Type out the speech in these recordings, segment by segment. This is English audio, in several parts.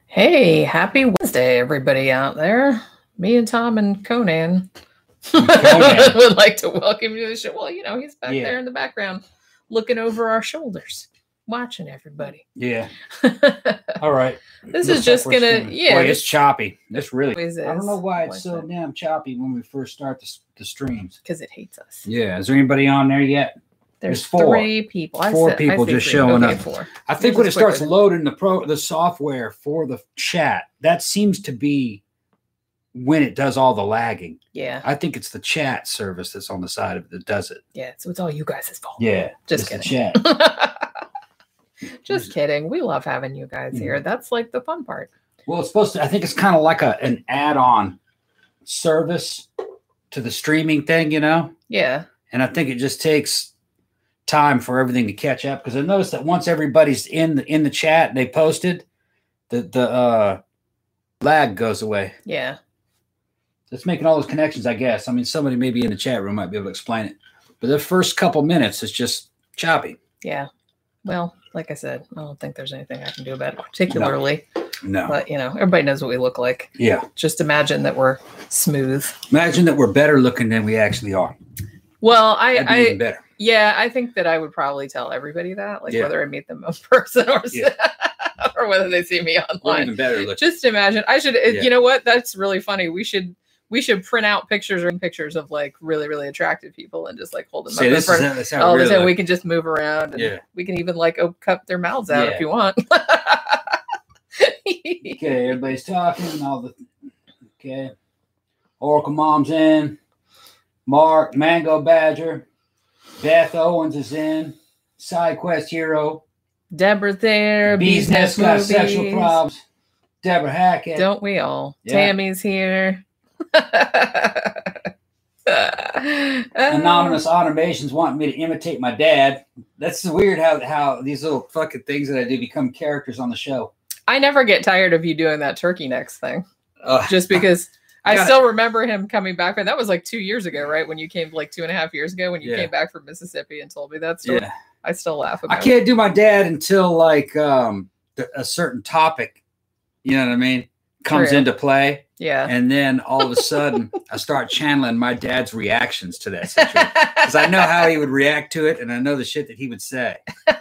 Hey, happy Wednesday, everybody out there. Me and Tom and Conan Conan. would like to welcome you to the show. Well, he's back Yeah. there in the background looking over our shoulders, watching everybody. Yeah. All right. This Looks is just like we're gonna, streaming. yeah. Boy, it's choppy. This really. Always I don't is know why it's like so that. damn choppy when we first start the streams. Because it hates us. Yeah. Is there anybody on there yet? There's four. 3 people. Four people say just 3. showing Okay, up. 4. I think Yours when it is starts quicker. loading the software for the chat, that seems to be when it does all the lagging. Yeah, I think it's the chat service that's on the side of it that does it. yeah. So it's all you guys' fault. Yeah. Just it's kidding. the chat. Just kidding. We love having you guys here. That's like the fun part. Well, it's supposed to. I think it's kind of like an add-on service to the streaming thing, Yeah. And I think it just takes time for everything to catch up. Because I noticed that once everybody's in the chat, they posted, the lag goes away. Yeah. It's making all those connections, I guess. I mean, somebody maybe in the chat room might be able to explain it. But the first couple minutes, it's just choppy. Yeah. Well, like I said, I don't think there's anything I can do about it particularly. No. But, everybody knows what we look like. Yeah. Just imagine that we're smooth. Imagine that we're better looking than we actually are. Well, That'd be even better. yeah, I think that I would probably tell everybody that, like Yeah. whether I meet them in person or Yeah. or whether they see me We're online. even better looking. Just imagine. I should. Yeah. You know what? That's really funny. We should print out pictures of like really, really attractive people and just like hold them Say, up in this front. is that's how All it the really time we looks. can just move around. And Yeah. we can even like cup their mouths out Yeah. if you want. Okay, everybody's talking. Okay. Oracle Mom's in. Mark, Mango Badger. Beth Owens is in. Side Quest Hero. Deborah's there. Bees Nest got sexual problems. Deborah Hackett. Don't we all? Yeah. Tammy's here. Anonymous Automations wanting me to imitate my dad. That's weird how these little fucking things that I do become characters on the show. I never get tired of you doing that turkey necks thing. Uh, Just because I Got it. still remember him coming back. And that was like 2 years ago, right? When you came like 2.5 years ago when you Yeah. came back from Mississippi and told me that story. yeah. I still laugh I about it. can't do my dad until like a certain topic, you know what I mean, comes True. into play. Yeah. And then all of a sudden, I start channeling my dad's reactions to that situation because I know how he would react to it, and I know the shit that he would say.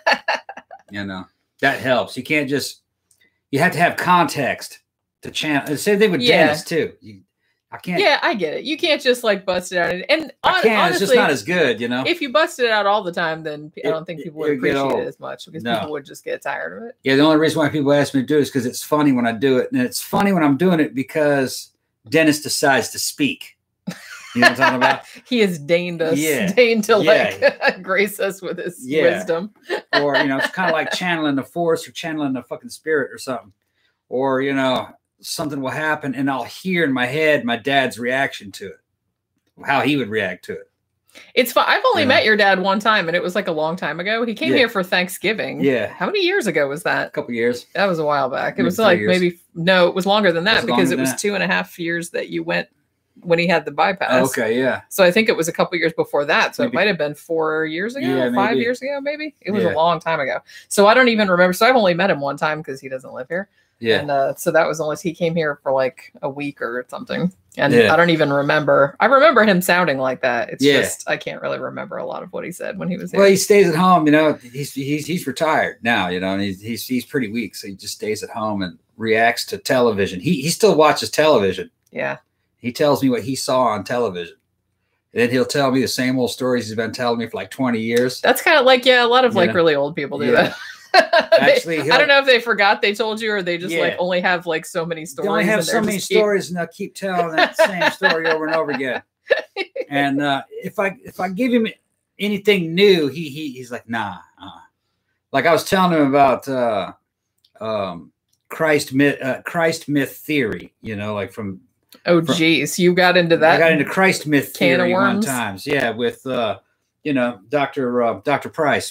That helps. You can't just. You have to have context to channel. Same thing with Yeah. Dennis too. I can't. Yeah, I get it. You can't just like bust it out. And I can't. honestly, It's just not as good, if you bust it out all the time, then I don't think people would it'd get appreciate old. it as much because No. people would just get tired of it. Yeah, the only reason why people ask me to do it is because it's funny when I do it, and it's funny when I'm doing it because Dennis decides to speak. You know what I'm talking about? He has deigned us, Yeah. deigned to Yeah. like grace us with his Yeah. wisdom. Or it's kind of like channeling the force or channeling the fucking spirit or something. Or something will happen, and I'll hear in my head my dad's reaction to it, how he would react to it. It's fun. I've only Yeah. met your dad one time, and it was like a long time ago. He came Yeah. here for Thanksgiving. Yeah. How many years ago was that? A couple years. That was a while back. It Maybe was 3 like years. no, it was longer than that Was it because longer it was than 2.5 years that you went when he had the bypass. Okay, yeah. So I think it was a couple years before that. So Maybe. it might have been 4 years ago, Yeah, 5 maybe. years ago, maybe. It was Yeah. a long time ago. So I don't even remember. So I've only met him one time because he doesn't live here. Yeah. And so that was only he came here for like a week or something. And Yeah. I don't even remember. I remember him sounding like that. It's Yeah. just I can't really remember a lot of what he said when he was here. Well, he stays at home. He's retired now. And he's pretty weak, so he just stays at home and reacts to television. He still watches television. Yeah. He tells me what he saw on television. And then he'll tell me the same old stories he's been telling me for like 20 years. That's kind of like, a lot of like Yeah. really old people do Yeah. that. Actually, I don't know if they forgot they told you or they just like Yeah. only have like so many stories. They only have and so they're many just keep- stories, and they'll keep telling that same story over and over again. And if I give him anything new, he's like, nah. Like I was telling him about Christ myth theory. Like from Oh geez, you got into that. I got into Christ myth can of theory one worms? times. Yeah, with Dr. Price.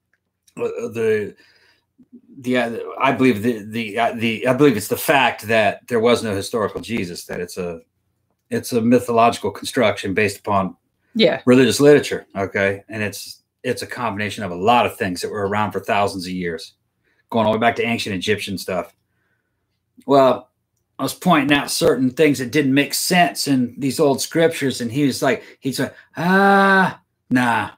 I believe I believe it's the fact that there was no historical Jesus, that it's a mythological construction based upon Yeah. religious literature. Okay. And it's a combination of a lot of things that were around for thousands of years, going all the way back to ancient Egyptian stuff. Well, I was pointing out certain things that didn't make sense in these old scriptures, and he's like, nah. Nah.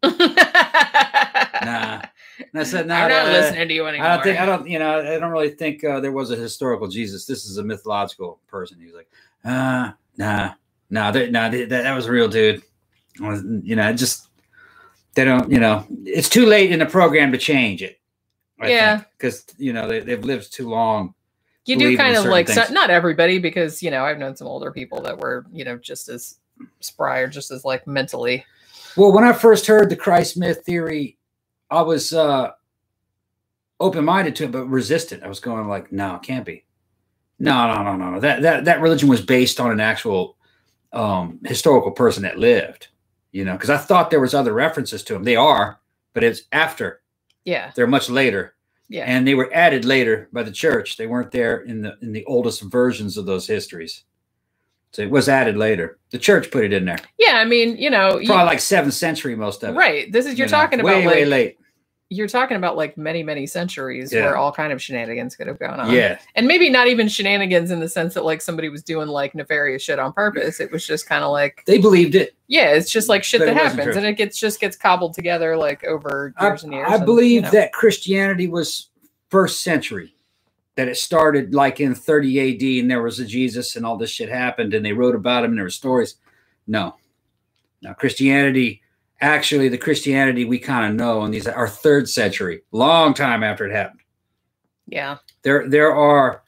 And I said, I'm not listening to you anymore. I don't really think there was a historical Jesus. This is a mythological person. He was like, nah, that was a real dude. Just, they don't, it's too late in the program to change it. Because, they've lived too long. You do kind of like, not everybody, because, I've known some older people that were, just as spry or just as like mentally. Well, when I first heard the Christ myth theory, I was open-minded to it, but resistant. I was going like, no, it can't be. No. That religion was based on an actual historical person that lived, because I thought there was other references to them. They are, but it's after. Yeah. They're much later. Yeah. And they were added later by the church. They weren't there in the oldest versions of those histories. So it was added later. The church put it in there. Yeah, I mean, probably like 7th century, most of it. Right. This is you're talking about way late. You're talking about like many centuries where all kind of shenanigans could have gone on. Yeah. And maybe not even shenanigans in the sense that like somebody was doing like nefarious shit on purpose. It was just kind of like they believed it. Yeah, it's just like shit that happens, and it just gets cobbled together like over years and years. I believe that Christianity was 1st century. That it started like in 30 AD and there was a Jesus and all this shit happened and they wrote about him and there were stories. No. Christianity, actually the Christianity we kind of know, and these are 3rd century, long time after it happened. Yeah. There are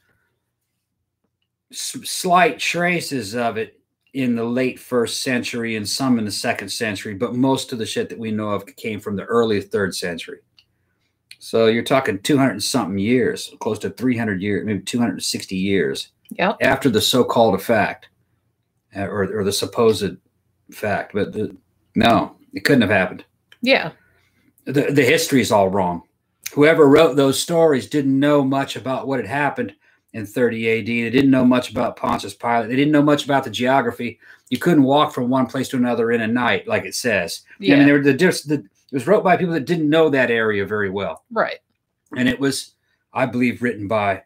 slight traces of it in the late 1st century and some in the 2nd century, but most of the shit that we know of came from the early 3rd century. So you're talking 200 and something years, close to 300 years, maybe 260 years after the so-called fact or the supposed fact. But no, it couldn't have happened. Yeah. The history is all wrong. Whoever wrote those stories didn't know much about what had happened in 30 AD. They didn't know much about Pontius Pilate. They didn't know much about the geography. You couldn't walk from one place to another in a night, like it says. Yeah. I mean, it was wrote by people that didn't know that area very well. Right. And it was, I believe, written by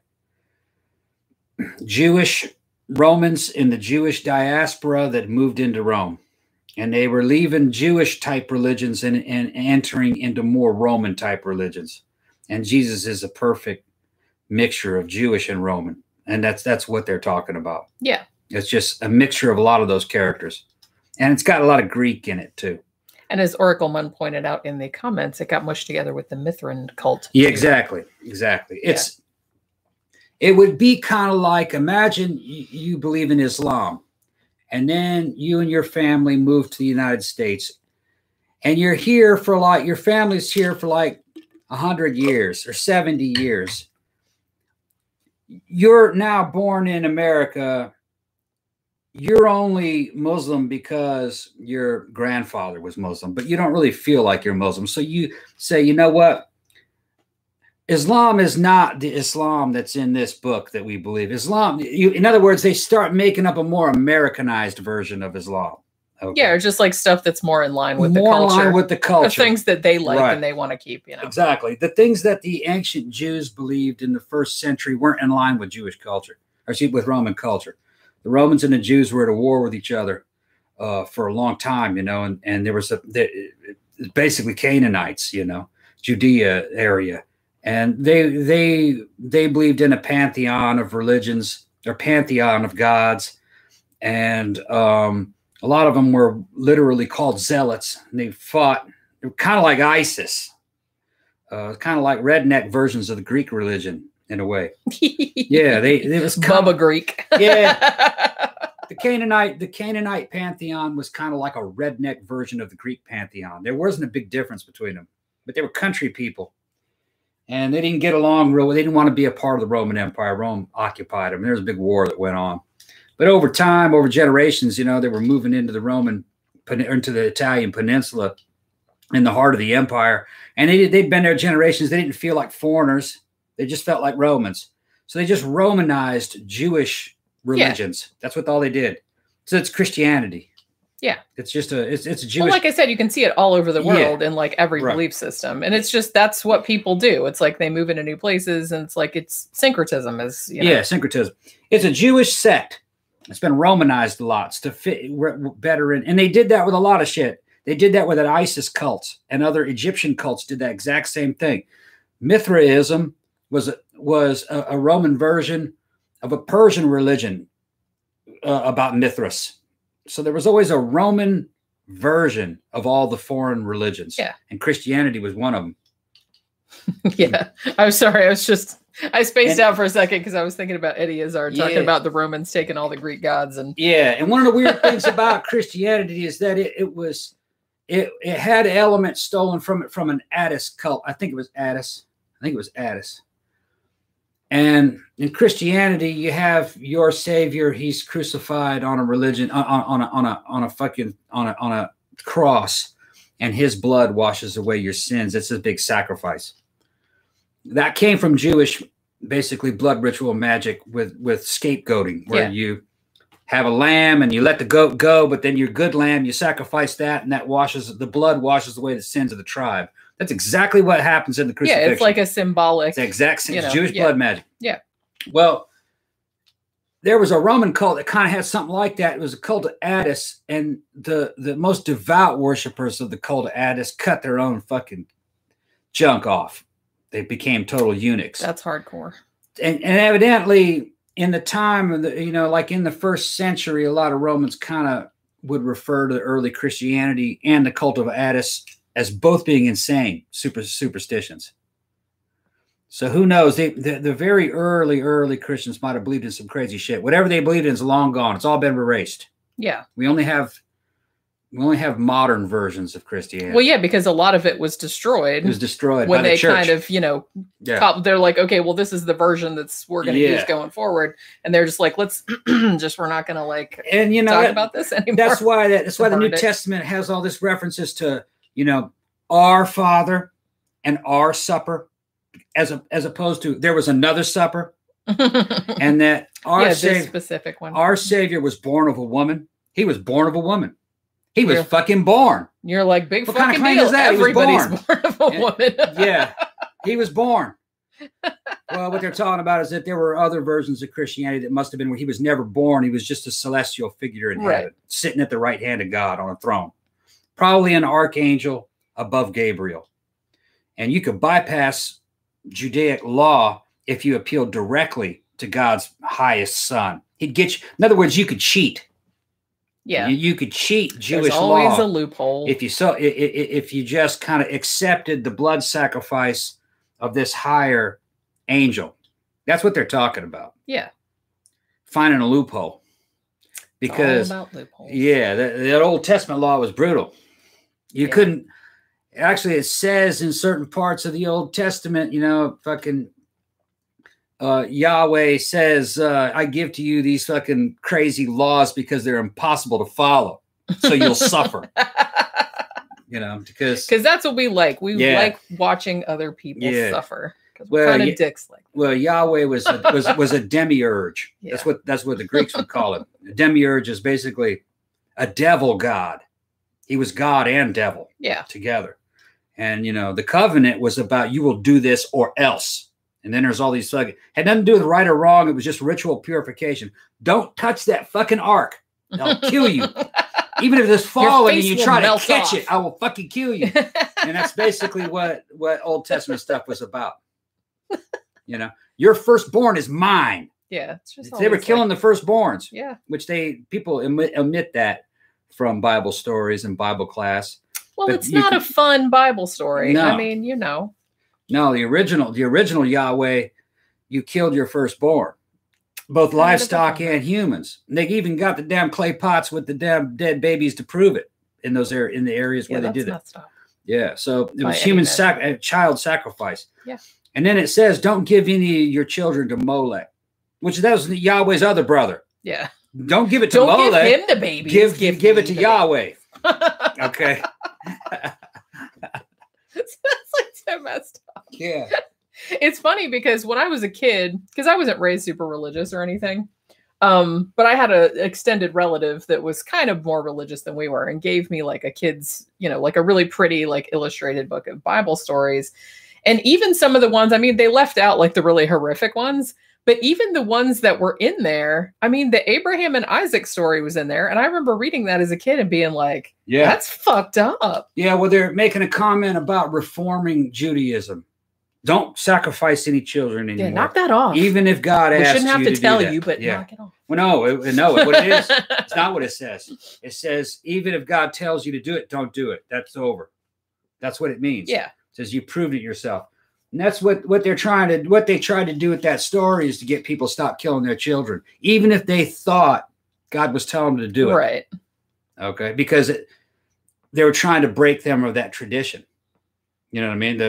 Jewish Romans in the Jewish diaspora that moved into Rome. And they were leaving Jewish type religions and entering into more Roman type religions. And Jesus is a perfect mixture of Jewish and Roman. And that's what they're talking about. Yeah. It's just a mixture of a lot of those characters. And it's got a lot of Greek in it too. And as Oracle Mun pointed out in the comments, it got mushed together with the Mithrin cult. Yeah, exactly. It would be kind of like, imagine you believe in Islam, and then you and your family move to the United States, and you're here for like, your family's here for like 100 years or 70 years. You're now born in America. You're only Muslim because your grandfather was Muslim, but you don't really feel like you're Muslim. So you say, you know what? Islam is not the Islam that's in this book that we believe. Islam, in other words, they start making up a more Americanized version of Islam. Okay. Yeah, or just like stuff that's more in line with the culture. More in line with the culture. The things that they like and they want to keep, Exactly. The things that the ancient Jews believed in the 1st century weren't in line with Jewish culture, or with Roman culture. The Romans and the Jews were at a war with each other for a long time, and there was basically Canaanites, Judea area. And they believed in a pantheon of religions or pantheon of gods. And a lot of them were literally called zealots. And they fought, they were kind of like ISIS, kind of like redneck versions of the Greek religion. In a way. Yeah, they was Bubba Greek. Yeah. The Canaanite pantheon was kind of like a redneck version of the Greek pantheon. There wasn't a big difference between them, but they were country people. And they didn't get along real well. They didn't want to be a part of the Roman Empire. Rome occupied them. There was a big war that went on. But over time, over generations, they were moving into the Italian peninsula in the heart of the empire. And they'd been there generations. They didn't feel like foreigners. They just felt like Romans. So they just Romanized Jewish religions. Yeah. That's what all they did. So it's Christianity. Yeah. It's just it's a Jewish. Well, like I said, you can see it all over the world in like every belief system. And it's just, that's what people do. It's like they move into new places and it's like, it's syncretism is, you know. Yeah, syncretism. It's a Jewish sect. It's been Romanized lots to fit better in. And they did that with a lot of shit. They did that with an ISIS cult, and other Egyptian cults did that exact same thing. Mithraism was a Roman version of a Persian religion about Mithras. So there was always a Roman version of all the foreign religions. Yeah. And Christianity was one of them. Yeah. I'm sorry. I spaced out for a second because I was thinking about Eddie Izzard talking about the Romans taking all the Greek gods. And yeah. And one of the weird things about Christianity is that it had elements stolen from it from an Attis cult. I think it was Attis. And in Christianity, you have your Savior. He's crucified on a religion, on a cross, and his blood washes away your sins. It's a big sacrifice. That came from Jewish, basically blood ritual magic with scapegoating, where you have a lamb and you let the goat go, but then your good lamb, you sacrifice that, and the blood washes away the sins of the tribe. That's exactly what happens in the crucifixion. Yeah, it's like a symbolic. It's the exact same. Jewish blood magic. Yeah. Well, there was a Roman cult that kind of had something like that. It was a cult of Attis, and the most devout worshipers of the cult of Attis cut their own fucking junk off. They became total eunuchs. That's hardcore. And evidently, in the time of like in the first century, a lot of Romans kind of would refer to early Christianity and the cult of Attis as both being insane superstitions. So who knows? The very early Christians might have believed in some crazy shit. Whatever they believed in is long gone. It's all been erased. Yeah. We only have modern versions of Christianity. Well, yeah, because a lot of it was destroyed. It was destroyed when by the they church. kind of, they're like, okay, well, this is the version we're going to use going forward, and they're just like, let's we're not going to talk about this anymore. That's why the New Testament has all this references to our Father and our supper, as opposed to there was another supper, and that this specific one. Our Savior was born of a woman. He was born of a woman. He was fucking born. You're like, big what fucking kind of deal. Is that? Everybody's born of a woman. Yeah, he was born. Well, what they're talking about is that there were other versions of Christianity that must have been where he was never born. He was just a celestial figure in heaven, sitting at the right hand of God on a throne, probably an archangel above Gabriel. And you could bypass Judaic law if you appealed directly to God's highest son. He'd get you. In other words, you could cheat. Yeah, you could cheat Jewish law. There's always law a loophole. If you just kind of accepted the blood sacrifice of this higher angel. That's what they're talking about. Yeah, finding a loophole. Because all about loopholes. Yeah, that Old Testament law was brutal. You couldn't. Actually, it says in certain parts of the Old Testament, fucking Yahweh says, I give to you these fucking crazy laws because they're impossible to follow. So you'll suffer. Because that's what we like. We like watching other people suffer. Because we're kind of dicks like that. Well, Yahweh was a demiurge. Yeah. That's what the Greeks would call it. A demiurge is basically a devil god. He was God and devil together. And, the covenant was about you will do this or else. And then there's all these had nothing to do with right or wrong. It was just ritual purification. Don't touch that fucking ark. They'll kill you. Even if it's falling and you try to catch it, I will fucking kill you. And that's basically what Old Testament stuff was about. Your firstborn is mine. Yeah. It's just they were killing the firstborns. Yeah. Which people omit that from Bible stories and Bible class. Well, but it's not a fun Bible story. No. I mean, No, the original Yahweh, you killed your firstborn, both livestock and humans. And they even got the damn clay pots with the damn dead babies to prove it in the areas where they did it. Yeah, so it was child sacrifice. Yeah, and then it says, "Don't give any of your children to Molech," which that was Yahweh's other brother. Yeah, don't give it to Molech. Don't give him the baby. Give it to Yahweh. Okay. That's like so messed up. Yeah. It's funny because when I was a kid, because I wasn't raised super religious or anything, But I had an extended relative that was kind of more religious than we were and gave me like a kid's, like a really pretty, like illustrated book of Bible stories. And even some of the ones, I mean, they left out like the really horrific ones, but even the ones that were in there, I mean, the Abraham and Isaac story was in there. And I remember reading that as a kid and being like, yeah, that's fucked up. Yeah. Well, they're making a comment about reforming Judaism. Don't sacrifice any children anymore. Yeah, knock that off. Even if God asks you to do that. We shouldn't have to tell you, but knock it off. Well, no, what it is, it's not what it says. It says, even if God tells you to do it, don't do it. That's over. That's what it means. Yeah. It says you proved it yourself. And that's what they tried to do with that story, is to get people to stop killing their children, even if they thought God was telling them to do it. Right. Okay. Because they were trying to break them of that tradition. You know what I mean?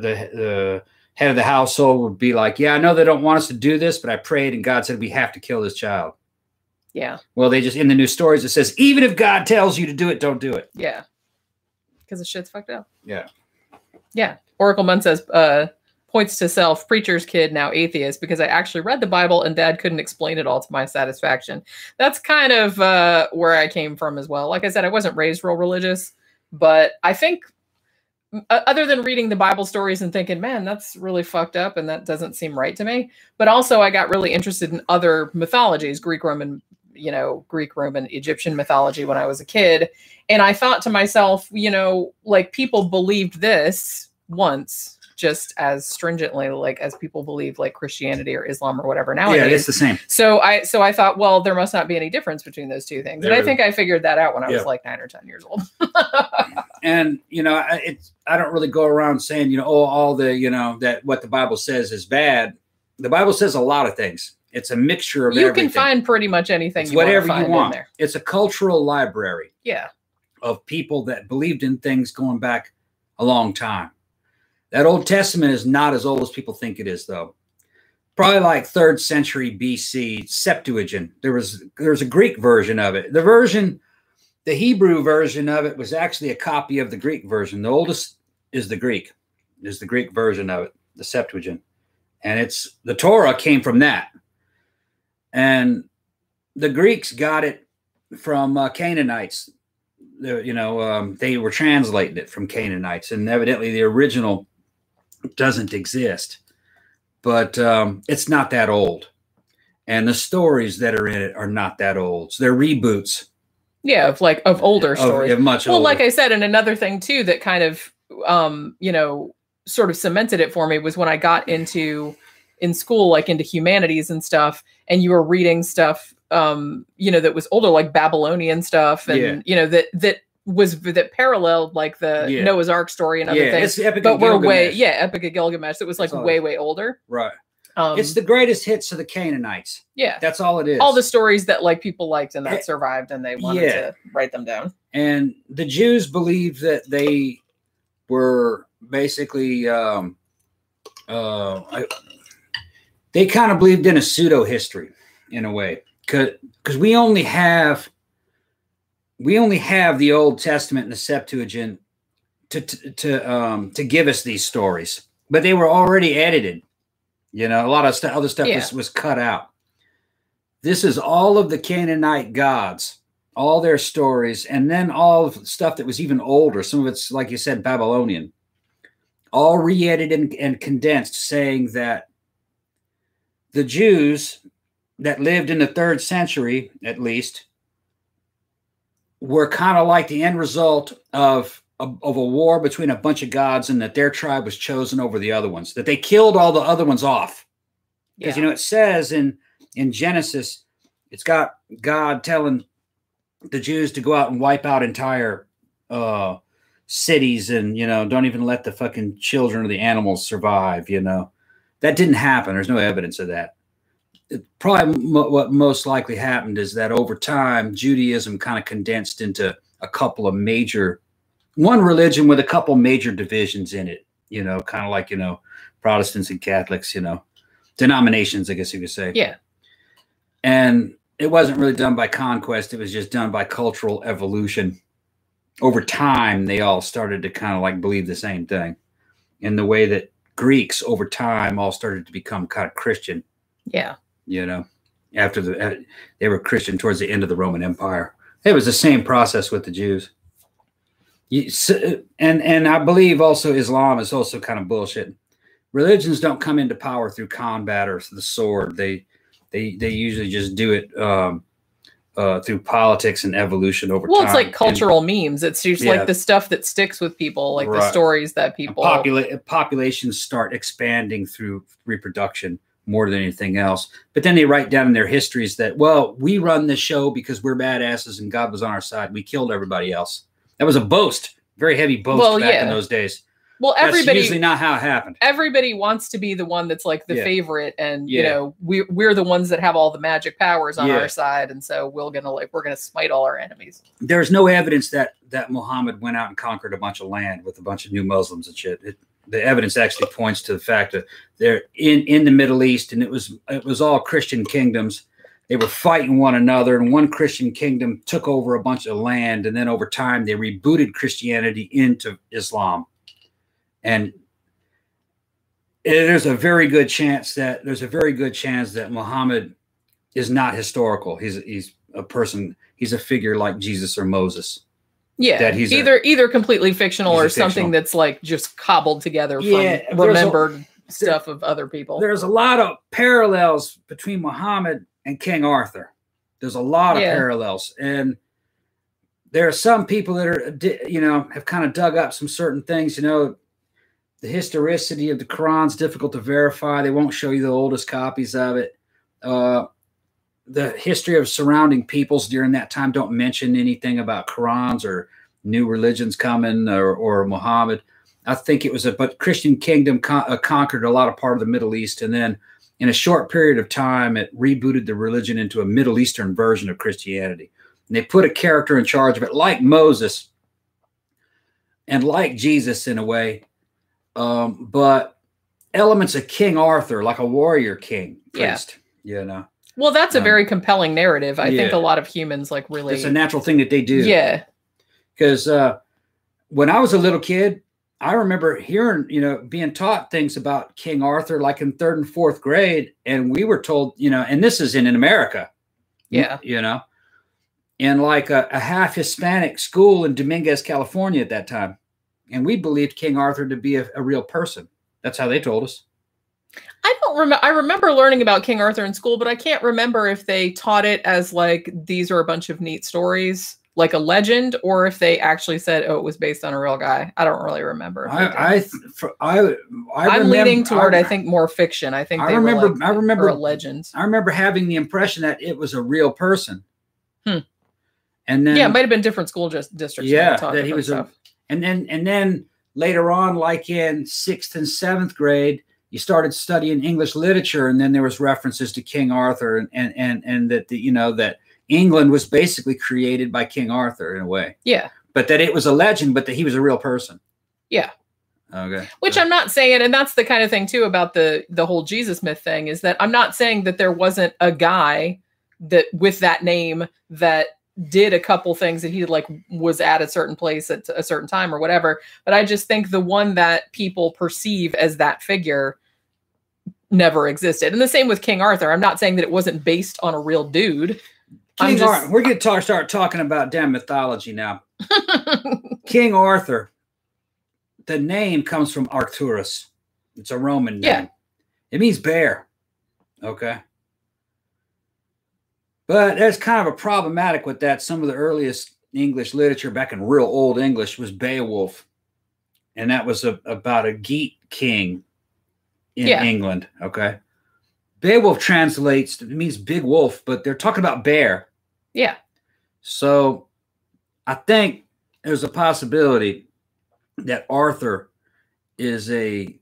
The head of the household would be like, yeah, I know they don't want us to do this, but I prayed and God said we have to kill this child. Yeah. Well, they just, in the new stories, it says, even if God tells you to do it, don't do it. Yeah. Because the shit's fucked up. Yeah. Yeah. Oracle Munn says, points to self, preacher's kid, now atheist, because I actually read the Bible and Dad couldn't explain it all to my satisfaction. That's kind of where I came from as well. Like I said, I wasn't raised real religious, but I think other than reading the Bible stories and thinking, man, that's really fucked up and that doesn't seem right to me. But also I got really interested in other mythologies, Greek, Roman, Egyptian mythology when I was a kid. And I thought to myself, like people believed this once just as stringently, like as people believe like Christianity or Islam or whatever nowadays. Yeah, it's the same. So I thought, well, there must not be any difference between those two things. And I think I figured that out when I was like 9 or 10 years old. And, I don't really go around saying, all the, that what the Bible says is bad. The Bible says a lot of things. It's a mixture of everything. You can find pretty much anything it's whatever you want. In there. It's a cultural library. Yeah. Of people that believed in things going back a long time. That Old Testament is not as old as people think it is, though. Probably like 3rd century BC, Septuagint. There's a Greek version of it. The Hebrew version of it was actually a copy of the Greek version. The oldest is the Greek version of it, the Septuagint. And the Torah came from that. And the Greeks got it from Canaanites. They were translating it from Canaanites, and evidently the original doesn't exist, but it's not that old, and the stories that are in it are not that old. So they're reboots. Yeah, of older stories. Much older. Well, like I said, and another thing too that kind of sort of cemented it for me was when I got into humanities and stuff, and you were reading stuff that was older, like Babylonian stuff, and that paralleled like the Noah's Ark story and other things. It's Epic but of Gilgamesh. Epic of Gilgamesh. That was like way older. Right. It's the greatest hits of the Canaanites. Yeah. That's all it is. All the stories that like people liked and that survived and they wanted to write them down. And the Jews believed that they were basically they kind of believed in a pseudo history in a way. Because we only have the Old Testament and the Septuagint to give us these stories, but they were already edited. A lot of other stuff was cut out. This is all of the Canaanite gods, all their stories, and then all of stuff that was even older. Some of it's, like you said, Babylonian, all re-edited and condensed, saying that the Jews that lived in the 3rd century, at least, were kind of like the end result of a war between a bunch of gods, and that their tribe was chosen over the other ones, that they killed all the other ones off. Because, it says in Genesis, it's got God telling the Jews to go out and wipe out entire cities and, don't even let the fucking children or the animals survive, That didn't happen. There's no evidence of that. What most likely happened is that over time, Judaism kind of condensed into a couple of one religion with a couple major divisions in it, kind of like, Protestants and Catholics, denominations, I guess you could say. Yeah. And it wasn't really done by conquest. It was just done by cultural evolution. Over time, they all started to kind of like believe the same thing, in the way that Greeks over time all started to become kind of Christian. Yeah. after they were Christian towards the end of the Roman Empire. It was the same process with the Jews. And I believe also Islam is also kind of bullshit. Religions don't come into power through combat or the sword. They usually just do it through politics and evolution over time. Well, it's like cultural memes. It's just like the stuff that sticks with people, like the stories that people... Populations start expanding through reproduction more than anything else. But then they write down in their histories that, well, we run this show because we're badasses and God was on our side. We killed everybody else. That was a boast, very heavy boast back in those days. Well, that's usually not how it happened. Everybody wants to be the one that's like the favorite, and you know, we're the ones that have all the magic powers on our side, and so we're gonna smite all our enemies. There's no evidence that Muhammad went out and conquered a bunch of land with a bunch of new Muslims and shit. The evidence actually points to the fact that they're in the Middle East, and it was all Christian kingdoms. They were fighting one another, and one Christian kingdom took over a bunch of land, and then over time they rebooted Christianity into Islam. And there's a very good chance that Muhammad is not historical. He's a person. He's a figure like Jesus or Moses. Yeah, that he's either completely fictional or something that's like just cobbled together from remembered stuff of other people. There's a lot of parallels between Muhammad and King Arthur. There's a lot of parallels, and there are some people that are have kind of dug up some certain things. The historicity of the Quran's difficult to verify. They won't show you the oldest copies of it. The history of surrounding peoples during that time don't mention anything about Qurans or new religions coming or Muhammad. I think it was but Christian kingdom conquered a lot of part of the Middle East, and then in a short period of time, it rebooted the religion into a Middle Eastern version of Christianity. And they put a character in charge of it, like Moses and like Jesus in a way. But elements of King Arthur, like a warrior king priest, Well, that's a very compelling narrative. I think a lot of humans really. It's a natural thing that they do. Yeah. Because when I was a little kid, I remember hearing, being taught things about King Arthur, like in 3rd and 4th grade, and we were told, and this is in America. Yeah. In like a half Hispanic school in Dominguez, California at that time. And we believed King Arthur to be a real person. That's how they told us. I don't remember. I remember learning about King Arthur in school, but I can't remember if they taught it as these are a bunch of neat stories, like a legend, or if they actually said, "Oh, it was based on a real guy." I don't really remember. I'm leaning toward I think more fiction. I think I remember legends. I remember having the impression that it was a real person. And then it might have been different school districts. Yeah, that he was stuff. And then later on, like in 6th and 7th grade, you started studying English literature, and then there was references to King Arthur, and that that England was basically created by King Arthur in a way. Yeah. But that it was a legend, but that he was a real person. Yeah. Okay. Which I'm not saying, and that's the kind of thing too about the whole Jesus myth thing, is that I'm not saying that there wasn't a guy that with that name that did a couple things that he was at a certain place at a certain time or whatever. But I just think the one that people perceive as that figure never existed. And the same with King Arthur. I'm not saying that it wasn't based on a real dude. We're going to start talking about damn mythology now. King Arthur, the name comes from Arcturus. It's a Roman name. Yeah. It means bear. Okay. But there's kind of a problematic with that. Some of the earliest English literature back in real old English was Beowulf. And that was about a Geat king in England. Okay. Beowulf translates, it means big wolf, but they're talking about bear. Yeah. So I think there's a possibility that Arthur is a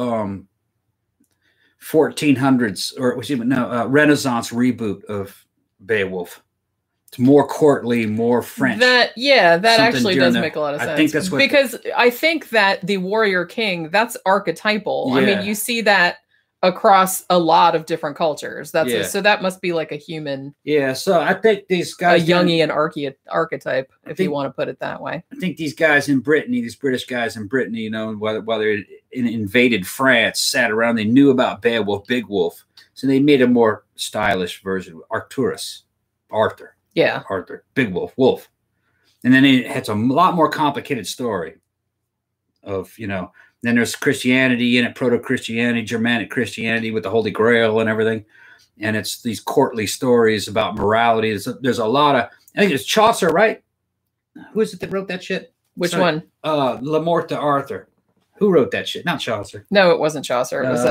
1400s or Renaissance reboot of Beowulf. It's more courtly, more French. That actually does make a lot of sense. I think that's because I think that the warrior king, that's archetypal. Yeah. I mean, you see that across a lot of different cultures. So that must be like a human. Yeah. So I think these guys, a Jungian archetype, if you want to put it that way. I think these guys in Brittany, these British guys in Brittany, while they invaded France, sat around, they knew about Beowulf, Big Wolf. So they made a more stylish version. Arthur, Yeah. Big Wolf. And then it has a lot more complicated story of, then there's Christianity in it, proto-Christianity, Germanic Christianity with the Holy Grail and everything. And it's these courtly stories about morality. There's a lot of, I think it's Chaucer, right? Who is it that wrote that shit? Which one? Le Morte d'Arthur. Who wrote that shit? Not Chaucer. No, it wasn't Chaucer. It was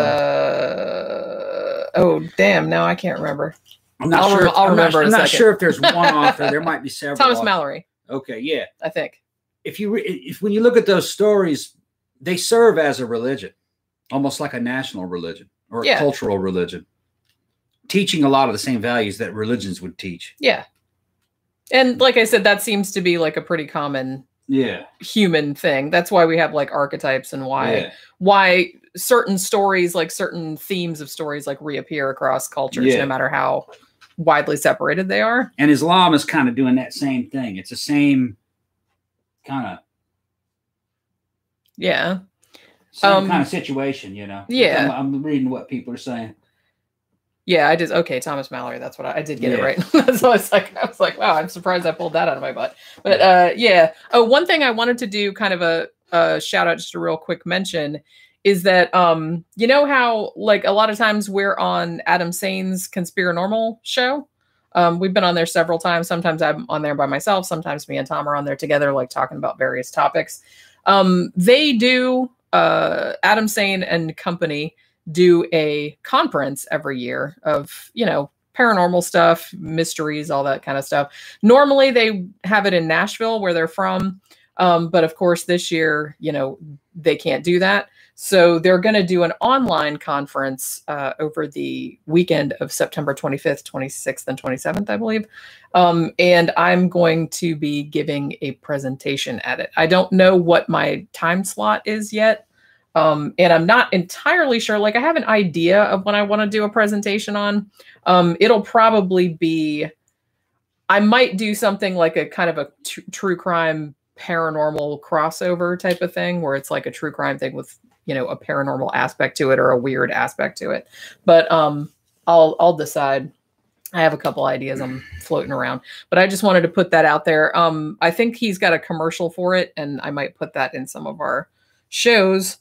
oh damn! Now I can't remember. I'm not sure. I'll remember. I'm not sure if there's one author. There might be several. Thomas Mallory. Okay, yeah. I think. If when you look at those stories, they serve as a religion, almost like a national religion or a cultural religion, teaching a lot of the same values that religions would teach. Yeah. And like I said, that seems to be like a pretty common human thing. That's why we have like archetypes and why certain stories, like certain themes of stories, like reappear across cultures, no matter how widely separated they are. And Islam is kind of doing that same thing. It's the same kind of kind of situation, Yeah. I'm reading what people are saying. Yeah, I did. Okay, Thomas Mallory. That's what I did get it right. So I was like, wow, I'm surprised I pulled that out of my butt. But Oh, one thing I wanted to do, kind of a shout out, just a real quick mention, is that you know how like a lot of times we're on Adam Sane's Conspiranormal show. We've been on there several times. Sometimes I'm on there by myself. Sometimes me and Tom are on there together, like talking about various topics. They do Adam Sane and company do a conference every year of, paranormal stuff, mysteries, all that kind of stuff. Normally they have it in Nashville where they're from. But of course this year, they can't do that. So they're going to do an online conference over the weekend of September 25th, 26th, and 27th, I believe. And I'm going to be giving a presentation at it. I don't know what my time slot is yet. And I'm not entirely sure. Like I have an idea of when I want to do a presentation on. It'll probably be, I might do something like a kind of a true crime paranormal crossover type of thing, where it's like a true crime thing with, a paranormal aspect to it or a weird aspect to it. But I'll decide. I have a couple ideas I'm floating around, but I just wanted to put that out there. I think he's got a commercial for it, and I might put that in some of our shows.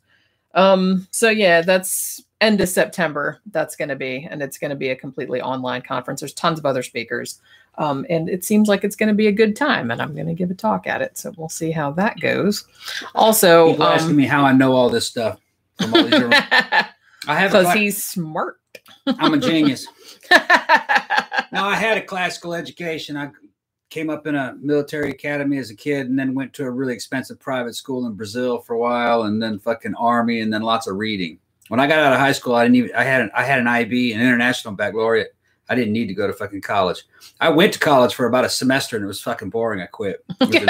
So yeah, that's end of September. That's going to be, and it's going to be a completely online conference. There's tons of other speakers. And it seems like it's going to be a good time, and I'm going to give a talk at it. So we'll see how that goes. Also, people asking me how I know all this stuff from all these I have, because he's smart. I'm a genius. Now, I had a classical education. I came up in a military academy as a kid, and then went to a really expensive private school in Brazil for a while, and then fucking army, and then lots of reading. When I got out of high school, I had an IB, an international baccalaureate. I didn't need to go to fucking college. I went to college for about a semester, and it was fucking boring. I quit.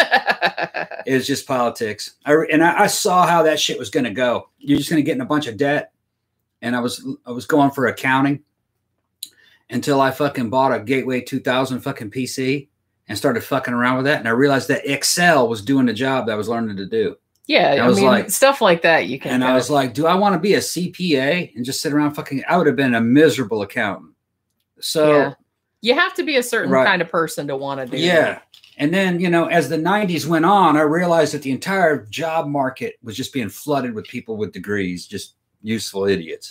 It was just politics. I saw how that shit was going to go. You're just going to get in a bunch of debt. And I was going for accounting until I fucking bought a Gateway 2000 fucking PC and started fucking around with that. And I realized that Excel was doing the job that I was learning to do. Yeah, I mean, like, stuff like that you can. And I was like, do I want to be a CPA and just sit around fucking? I would have been a miserable accountant. So you have to be a certain kind of person to want to do that. And then, as the 90s went on, I realized that the entire job market was just being flooded with people with degrees, just useful idiots,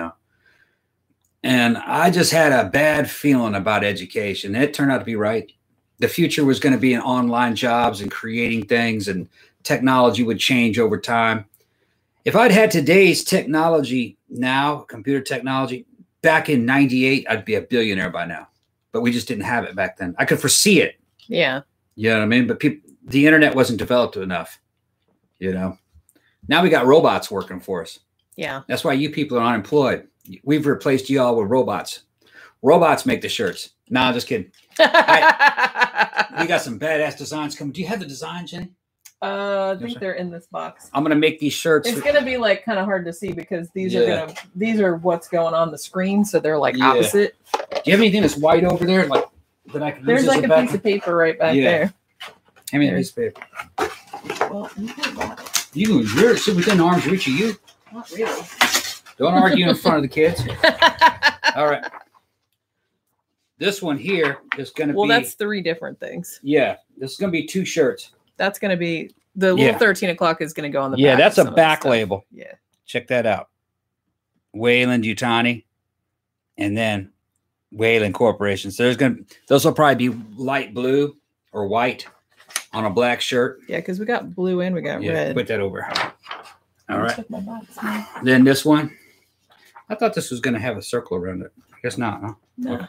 And I just had a bad feeling about education. It turned out to be right. The future was going to be in online jobs and creating things, and technology would change over time. If I'd had today's technology now, computer technology, back in 98, I'd be a billionaire by now. But we just didn't have it back then. I could foresee it. Yeah. You know what I mean? But the internet wasn't developed enough. Now we got robots working for us. Yeah. That's why you people are unemployed. We've replaced you all with robots. Robots make the shirts. Nah, just kidding. We got some badass designs coming. Do you have the design, Jenny? I think they're in this box. I'm gonna make these shirts. It's gonna be like kind of hard to see because these are what's going on the screen, so they're like opposite. Do you have anything that's white over there, like that I can? There's like a piece of paper right back there. Hand me a piece of paper. Well, you're sit within arm's reach of you. Not really. Don't argue in front of the kids. All right. This one here is going to be. Well, that's 3 different things. Yeah. This is going to be 2 shirts. That's going to be the little 13 o'clock is going to go on the back. Yeah, that's a back label. Yeah. Check that out. Weyland-Yutani. And then Weyland Corporation. So those will probably be light blue or white on a black shirt. Yeah, because we got blue and we got red. Put that over. All right. Then this one. I thought this was going to have a circle around it. I guess not, huh? No. Okay.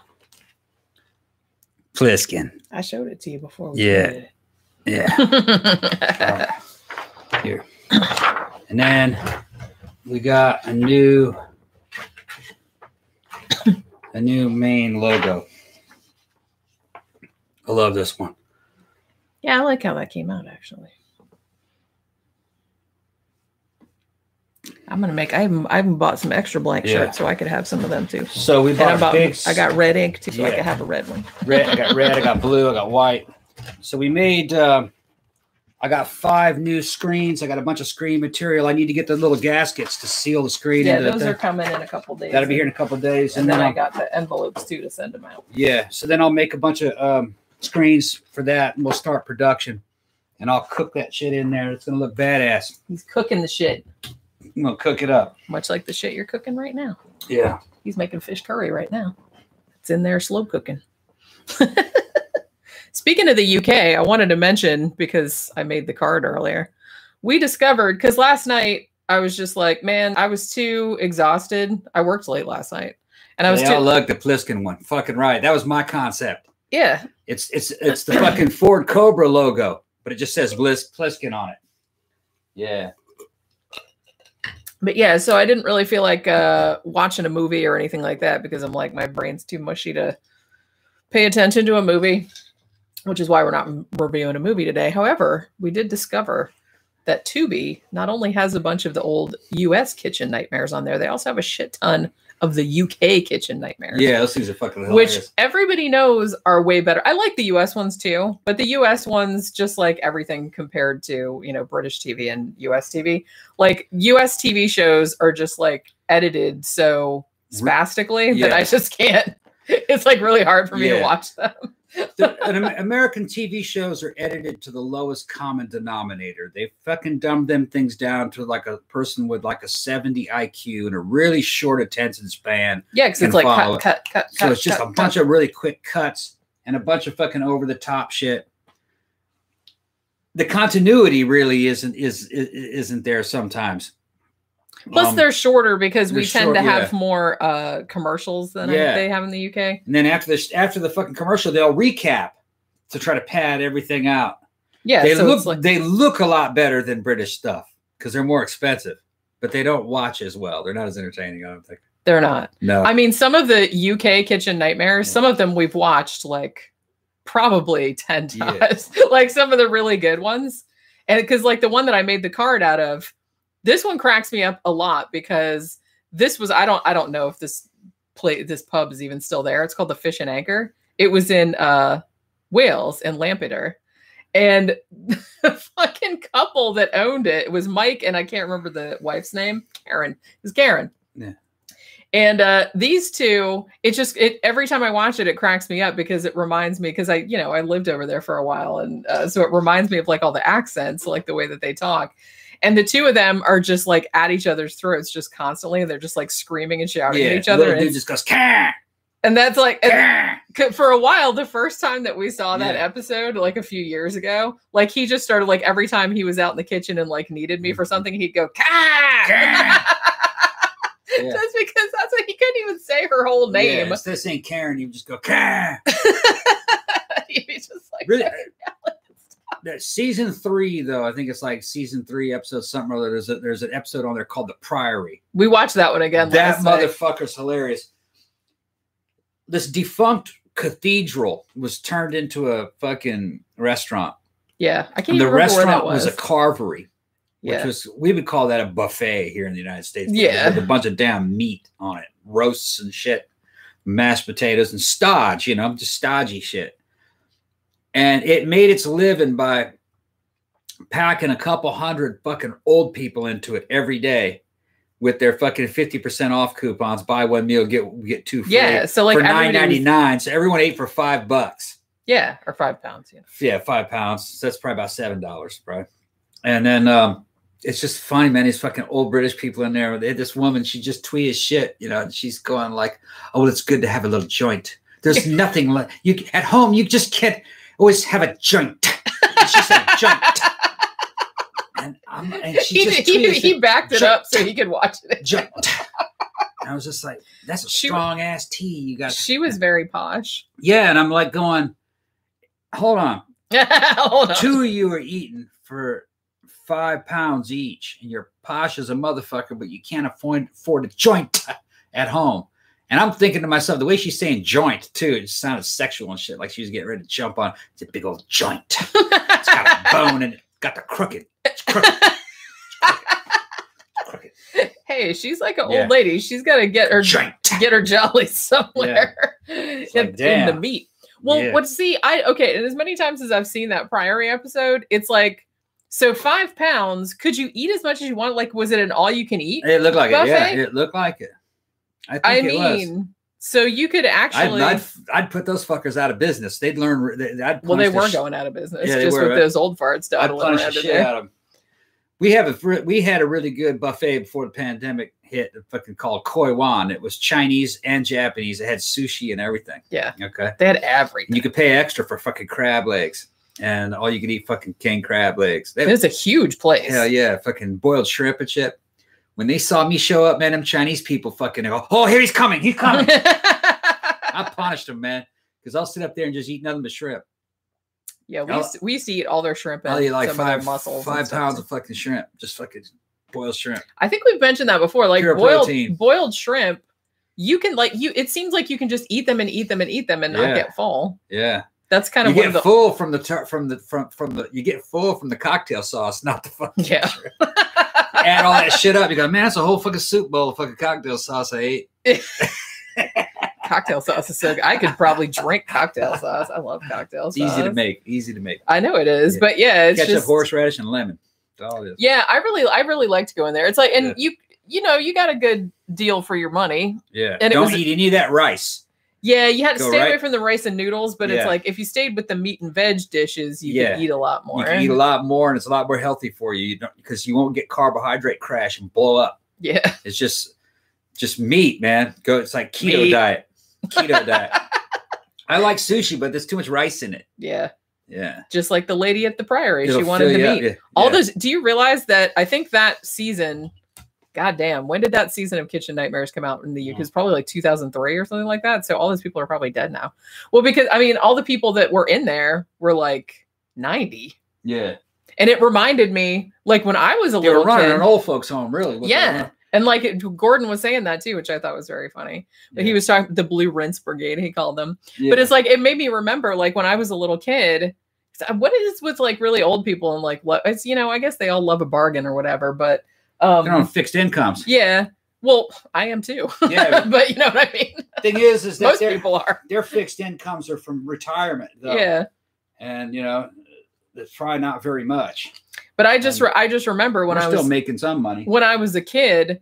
Pliskin. I showed it to you before. Yeah. Right. Here. And then we got a new main logo. I love this one. Yeah, I like how that came out, actually. I'm gonna make. I even bought some extra blank shirts so I could have some of them too. So we bought. I got red ink too, so I could have a red one. I got blue. I got white. So we made. I got 5 new screens. I got a bunch of screen material. I need to get the little gaskets to seal the screen. Yeah, those are coming in a couple of days. That'll be here in a couple of days, and then I got the envelopes too to send them out. Yeah. So then I'll make a bunch of screens for that, and we'll start production. And I'll cook that shit in there. It's gonna look badass. He's cooking the shit. I'm gonna cook it up. Much like the shit you're cooking right now. Yeah. He's making fish curry right now. It's in there slow cooking. Speaking of the UK, I wanted to mention, because I made the card earlier, we discovered, because last night I was just like, man, I was too exhausted. I worked late last night. And I was look, the Pliskin one. Fucking right. That was my concept. Yeah. It's the fucking Ford Cobra logo, but it just says Pliskin on it. Yeah. But yeah, so I didn't really feel like watching a movie or anything like that, because I'm like, my brain's too mushy to pay attention to a movie, which is why we're not reviewing a movie today. However, we did discover that Tubi not only has a bunch of the old US kitchen nightmares on there, they also have a shit ton of the UK kitchen nightmares. Yeah, those things are fucking hilarious. Which everybody knows are way better. I like the US ones too, but the US ones, just like everything compared to, British TV and US TV, like US TV shows are just like edited so spastically that I just can't. It's like really hard for me to watch them. American TV shows are edited to the lowest common denominator. They fucking dumb them things down to like a person with like a 70 IQ and a really short attention span. Yeah, because it's like cut. So it's just a bunch of really quick cuts and a bunch of fucking over the top shit. The continuity really isn't there sometimes. Plus, they're shorter because we tend to have more commercials than they have in the UK. And then after the fucking commercial, they'll recap to try to pad everything out. Yeah, they look a lot better than British stuff because they're more expensive, but they don't watch as well. They're not as entertaining, I don't think. They're not. No. I mean, some of the UK kitchen nightmares, some of them we've watched like probably 10 times. Like some of the really good ones. And because like the one that I made the card out of, this one cracks me up a lot because this was, I don't know if this pub is even still there. It's called the Fish and Anchor. It was in Wales, in Lampeter. And the fucking couple that owned it was Mike, and I can't remember the wife's name. Karen. It was Karen. Yeah. And these two, every time I watch it, it cracks me up because it reminds me, because I lived over there for a while. And so it reminds me of like all the accents, like the way that they talk. And the two of them are just like at each other's throats just constantly. And they're just like screaming and shouting at each other. And dude just goes, Kah! And that's like, for a while, the first time that we saw that episode, like a few years ago, like he just started like every time he was out in the kitchen and like needed me for something, he'd go, Kah! Just because that's what he couldn't even say her whole name. Instead of saying Karen, he would just go, Kah! He'd be just like, really? That season 3, though, I think it's like season 3, episode something or other. There's an episode on there called The Priory. We watched that one again. That motherfucker's hilarious. This defunct cathedral was turned into a fucking restaurant. Yeah, I can't even remember where that was. The restaurant was a carvery, which we would call that a buffet here in the United States. Yeah, with a bunch of damn meat on it, roasts and shit, mashed potatoes and stodge, just stodgy shit. And it made its living by packing a couple hundred fucking old people into it every day with their fucking 50% off coupons. Buy one meal, get two free. Yeah, so like for $9.99. So everyone ate for $5. Yeah, or £5. Yeah, £5. So that's probably about $7, right? And then it's just funny, man. These fucking old British people in there. They had this woman. She just twee as shit, and she's going like, "Oh, well, it's good to have a little joint. There's nothing like you at home. You just can't always have a joint." And she said, "Joint." And he backed it up so he could watch it. Joint. I was just like, "That's a strong ass tea you got." She was very posh. Yeah, and I'm like going, "Hold on, hold on. Two of you are eating for £5 each, and you're posh as a motherfucker, but you can't afford a joint at home." And I'm thinking to myself, the way she's saying joint too, it just sounded sexual and shit, like she was getting ready to jump on. It's a big old joint. It's got a bone and it got the crooked. It's crooked. Crooked. Hey, she's like an old lady. She's got to get her jolly somewhere in the meat. Well, and as many times as I've seen that Priory episode, it's like, so £5, could you eat as much as you want? Like, was it an all you can eat? It looked like buffet? It. Yeah, it looked like it. I mean, so you could actually. I'd put those fuckers out of business. They'd learn. They were going out of business just with those old farts dawdling around the shit out of them. We had a really good buffet before the pandemic hit. Fucking called Koi Wan. It was Chinese and Japanese. It had sushi and everything. Yeah. Okay. They had everything. You could pay extra for fucking crab legs. And all you could eat fucking king crab legs. It was a huge place. Hell yeah. Fucking boiled shrimp and shit. When they saw me show up, man, them Chinese people fucking go, "Oh, here he's coming. He's coming." I punished them, man. Because I'll sit up there and just eat nothing but shrimp. Yeah, we used to eat all their shrimp and I'll eat like some of their mussels. 5 pounds of fucking shrimp. Just fucking boiled shrimp. I think we've mentioned that before. Like boiled shrimp, you can it seems like you can just eat them and not get full. Yeah. That's kind of you get full from the you get full from the cocktail sauce, not the fucking shrimp. Add all that shit up. You go, man, that's a whole fucking soup bowl of fucking cocktail sauce I ate. Cocktail sauce is so good. I could probably drink cocktail sauce. I love cocktail sauce. Easy to make. I know it is, but it's ketchup, horseradish, and lemon. That's all it is. Yeah, I really like to go in there. It's like, and you got a good deal for your money. Yeah, and don't eat any of that rice. Yeah, you had to stay away from the rice and noodles, but it's like if you stayed with the meat and veg dishes, you could eat a lot more. You can eat a lot more, and it's a lot more healthy for you. Because you won't get carbohydrate crash and blow up. Yeah, it's just meat, man. It's like keto diet. Keto diet. I like sushi, but there's too much rice in it. Yeah. Yeah. Just like the lady at the Priory, she wanted the meat. Yeah. All those. Do you realize that? I think that season. God damn, when did that season of Kitchen Nightmares come out in the UK? It's probably like 2003 or something like that. So all those people are probably dead now. Well, because I mean, all the people that were in there were like 90. Yeah. And it reminded me, like when I was a little kid. They were running an old folks home, really. Yeah. And like Gordon was saying that too, which I thought was very funny. But he was talking the Blue Rinse Brigade, he called them. Yeah. But it's like, it made me remember like when I was a little kid, what is with like really old people and like, it's, I guess they all love a bargain or whatever, but they're on fixed incomes. Yeah. Well, I am too. Yeah. But you know what I mean? Thing is that most people are. Their fixed incomes are from retirement, though. Yeah. And it's probably not very much. But I just remember when I was still making some money. When I was a kid,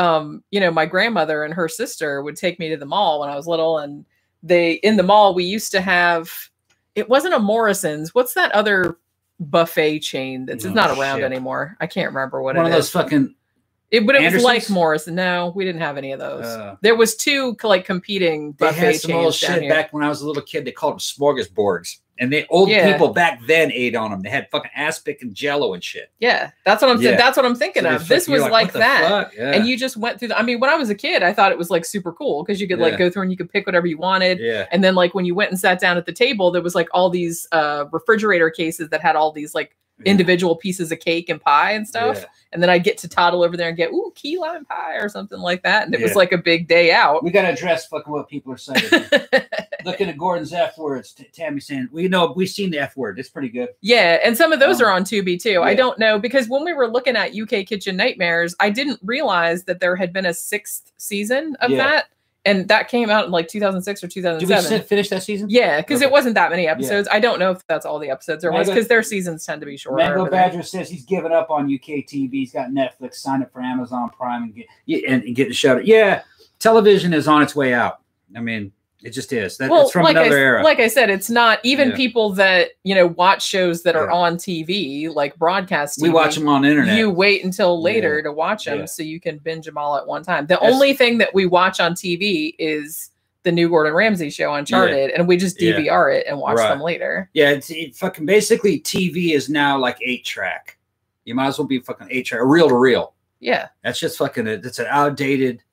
my grandmother and her sister would take me to the mall when I was little, and in the mall we used to have, it wasn't a Morrison's. What's that other buffet chain that's it's not around anymore? I can't remember what it is. One of those fucking it was like Morrison. No, we didn't have any of those. There was two like competing buffet they had some chains old shit back when I was a little kid. They called them smorgasbords. And the old people back then ate on them. They had fucking aspic and jello and shit. Yeah, that's what I'm saying. That's what I'm thinking of. This was like that. Yeah. And you just went through I mean, when I was a kid, I thought it was like super cool because you could like go through and you could pick whatever you wanted. Yeah. And then like when you went and sat down at the table, there was like all these refrigerator cases that had all these like individual pieces of cake and pie and stuff. Yeah. And then I'd get to toddle over there and get, key lime pie or something like that. And it was like a big day out. We got to address fucking what people are saying. Looking at Gordon's F words, Tammy saying, we've seen the F word. It's pretty good. Yeah. And some of those are on Tubi too. Yeah. I don't know, because when we were looking at UK Kitchen Nightmares, I didn't realize that there had been a 6th season of that. And that came out in like 2006 or 2007. Did we finish that season? Yeah, because Okay. it wasn't that many episodes. I don't know if that's all the episodes or was, because their seasons tend to be shorter. Mango Badger says he's given up on UK TV. He's got Netflix, signed up for Amazon Prime, and get the show. Yeah, television is on its way out. I mean, it just is. It's from another era. Like I said, it's not even people that, watch shows that are on TV, like broadcast TV. We watch them on the internet. You wait until later to watch them so you can binge them all at one time. The only thing that we watch on TV is the new Gordon Ramsay show, Uncharted, and we just DVR it and watch them later. Yeah, it's fucking basically TV is now like 8-track. You might as well be fucking 8-track, reel to reel. Yeah. That's just fucking, it's an outdated,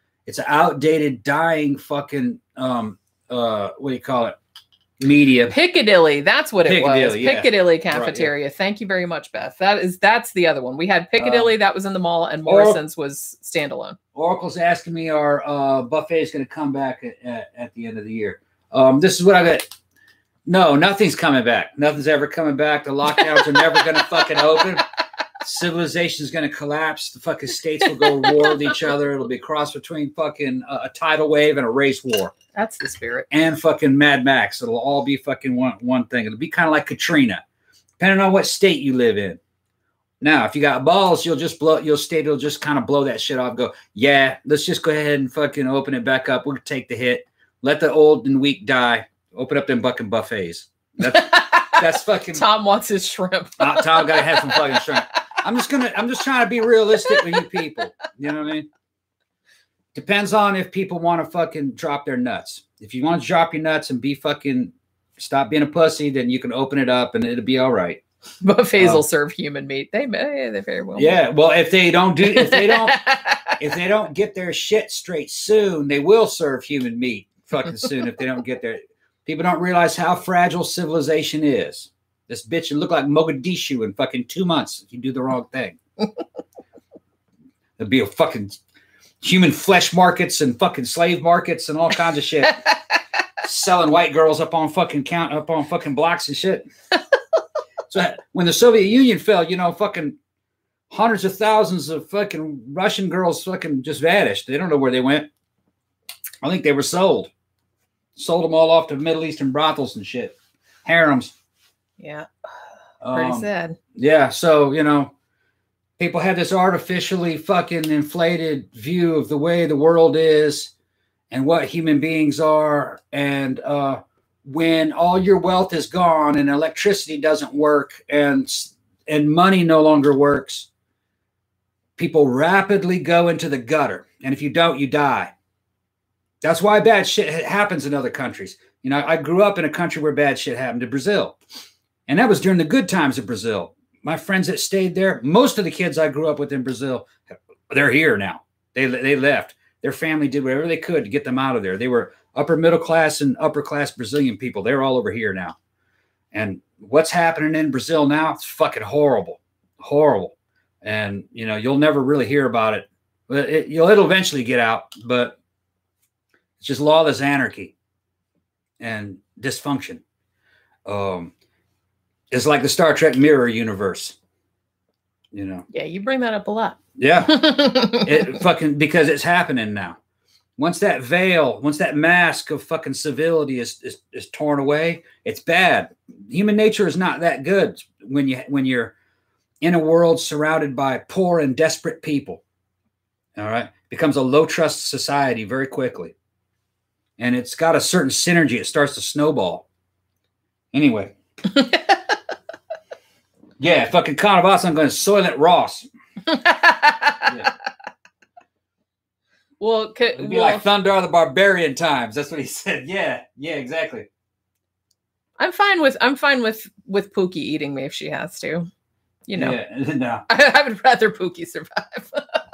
dying fucking, what do you call it? Media. Piccadilly. That's what it was. Yeah. Piccadilly Cafeteria. Right, Thank you very much, Beth. That's the other one. We had Piccadilly that was in the mall, and Morrison's was standalone. Oracle's asking me our buffet is going to come back at the end of the year. This is what I got. No, nothing's coming back. Nothing's ever coming back. The lockdowns are never going to fucking open. Civilization is going to collapse. The fucking states will go to war with each other. It'll be a cross between fucking a tidal wave and a race war. That's the spirit. And fucking Mad Max. It'll all be fucking one thing. It'll be kind of like Katrina, depending on what state you live in. Now, if you got balls, it'll just kind of blow that shit off. Go, yeah, let's just go ahead and fucking open it back up. We'll take the hit. Let the old and weak die. Open up them fucking buffets. That's fucking. Tom wants his shrimp. Tom gotta have some fucking shrimp. I'm just trying to be realistic with you people. You know what I mean? Depends on if people want to fucking drop their nuts. If you want to drop your nuts and stop being a pussy, then you can open it up and it'll be all right. Buffets will serve human meat. They very well. Yeah. Well, if they don't get their shit straight soon, they will serve human meat fucking soon. If they don't get their, people don't realize how fragile civilization is. This bitch will look like Mogadishu in fucking 2 months if you do the wrong thing. There'll be a fucking human flesh markets and fucking slave markets and all kinds of shit. Selling white girls up on fucking blocks and shit. So when the Soviet Union fell, fucking hundreds of thousands of fucking Russian girls fucking just vanished. They don't know where they went. I think they were sold. Sold them all off to Middle Eastern brothels and shit. Harems. Yeah. Pretty sad. Yeah. So, people have this artificially fucking inflated view of the way the world is and what human beings are. And when all your wealth is gone and electricity doesn't work and money no longer works, people rapidly go into the gutter. And if you don't, you die. That's why bad shit happens in other countries. I grew up in a country where bad shit happened, in Brazil. And that was during the good times of Brazil. My friends that stayed there, most of the kids I grew up with in Brazil, they're here now. They left. Their family did whatever they could to get them out of there. They were upper middle class and upper class Brazilian people. They're all over here now. And what's happening in Brazil now, it's fucking horrible. Horrible. And, you'll never really hear about it. It'll eventually get out, but it's just lawless anarchy and dysfunction. It's like the Star Trek mirror universe, Yeah, you bring that up a lot. Yeah. Because it's happening now. Once that veil, once that mask of fucking civility is torn away, it's bad. Human nature is not that good when you're in a world surrounded by poor and desperate people. All right. It becomes a low trust society very quickly. And it's got a certain synergy. It starts to snowball. Anyway. Yeah, fucking Carnivas, I'm going to Soylent Ross. Yeah. Well, it'd be like Thunder the Barbarian times. That's what he said. Yeah, exactly. I'm fine with Pookie eating me if she has to. Yeah, no. I would rather Pookie survive.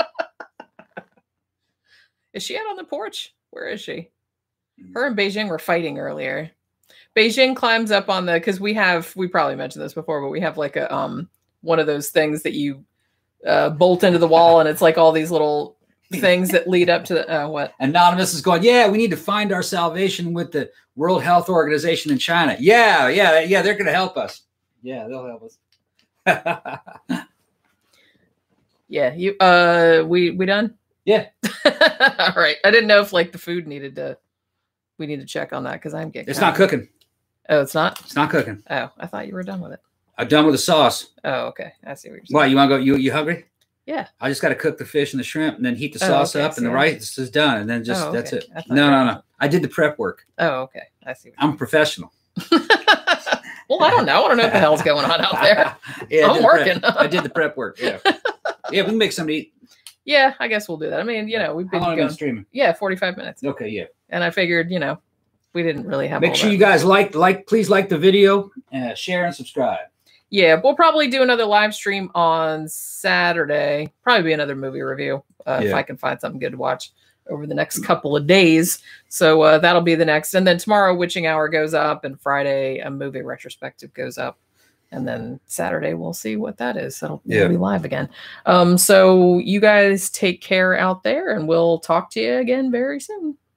Is she out on the porch? Where is she? Her and Beijing were fighting earlier. Beijing climbs up on because we probably mentioned this before, but we have like a one of those things that you bolt into the wall, and it's like all these little things that lead up to the what? Anonymous is going, yeah, we need to find our salvation with the World Health Organization in China. Yeah, they're going to help us. Yeah, they'll help us. Yeah, we done? Yeah. All right. I didn't know if like the food we need to check on that because I'm getting. It's not cooking. Oh, it's not? It's not cooking. Oh, I thought you were done with it. I'm done with the sauce. Oh, okay. I see what you're saying. Why, you want to go? You hungry? Yeah. I just got to cook the fish and the shrimp and then heat the sauce up and the rice is done. And then just, that's it. No. I did the prep work. Oh, okay. I see. I'm a professional. Well, I don't know. I don't know what the hell's going on out there. Yeah, I'm working. I did the prep work. Yeah. Yeah, we can make somebody eat. Yeah, I guess we'll do that. I mean, we've been going streaming. Yeah, 45 minutes. Okay, yeah. And I figured, we didn't really have. Make sure you guys please like the video, share and subscribe. Yeah, we'll probably do another live stream on Saturday. Probably be another movie review if I can find something good to watch over the next couple of days. So that'll be the next. And then tomorrow, Witching Hour goes up, and Friday, a movie retrospective goes up. And then Saturday, we'll see what that is. That'll be live again. So you guys take care out there, and we'll talk to you again very soon.